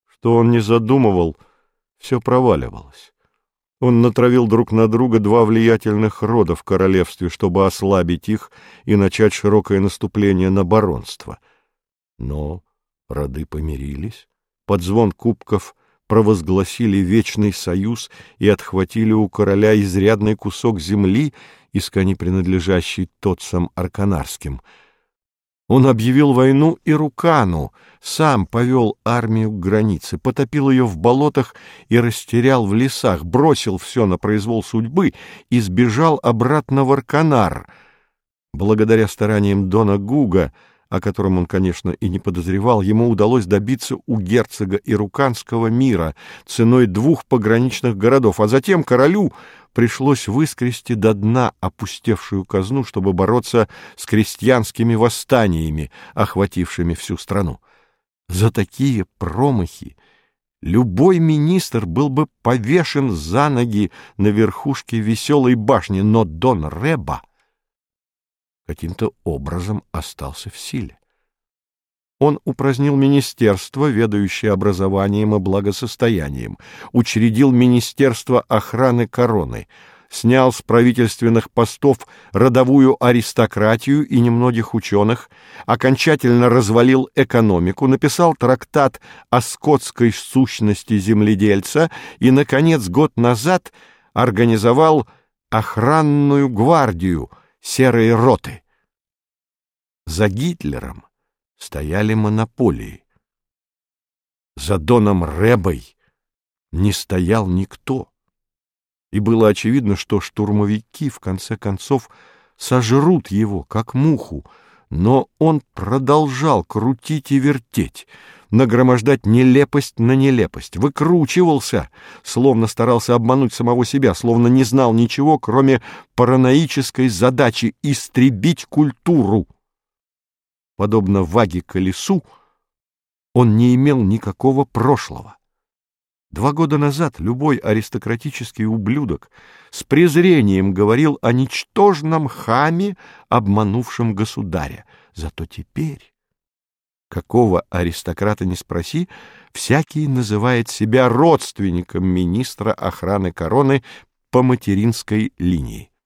Что он не задумывал, все проваливалось. Он натравил друг на друга два влиятельных рода в королевстве, чтобы ослабить их и начать широкое наступление на баронство. Но роды помирились, под звон кубков провозгласили вечный союз и отхватили у короля изрядный кусок земли, искони принадлежащий тотцам арканарским. Он объявил войну Ирукану, сам повел армию к границе, потопил ее в болотах и растерял в лесах, бросил все на произвол судьбы и сбежал обратно в Арканар. Благодаря стараниям Дона Гуга, о котором он, конечно, и не подозревал, ему удалось добиться у герцога Ируканского мира ценой 2 пограничных городов, а затем королю пришлось выскрести до дна опустевшую казну, чтобы бороться с крестьянскими восстаниями, охватившими всю страну. За такие промахи любой министр был бы повешен за ноги на верхушке Веселой башни, но Дон Реба каким-то образом остался в силе. Он упразднил министерство, ведающее образованием и благосостоянием, учредил Министерство охраны короны, снял с правительственных постов родовую аристократию и немногих ученых, окончательно развалил экономику, написал трактат о скотской сущности земледельца и, наконец, год назад организовал охранную гвардию, серые роты. За Гитлером стояли монополии. За Доном Ребой не стоял никто. И было очевидно, что штурмовики в конце концов сожрут его, как муху, но он продолжал крутить и вертеть, нагромождать нелепость на нелепость, выкручивался, словно старался обмануть самого себя, словно не знал ничего, кроме параноической задачи истребить культуру. Подобно Ваге Колесу, он не имел никакого прошлого. 2 года назад любой аристократический ублюдок с презрением говорил о ничтожном хаме, обманувшем государя. Зато теперь, какого аристократа ни спроси, всякий называет себя родственником министра охраны короны по материнской линии.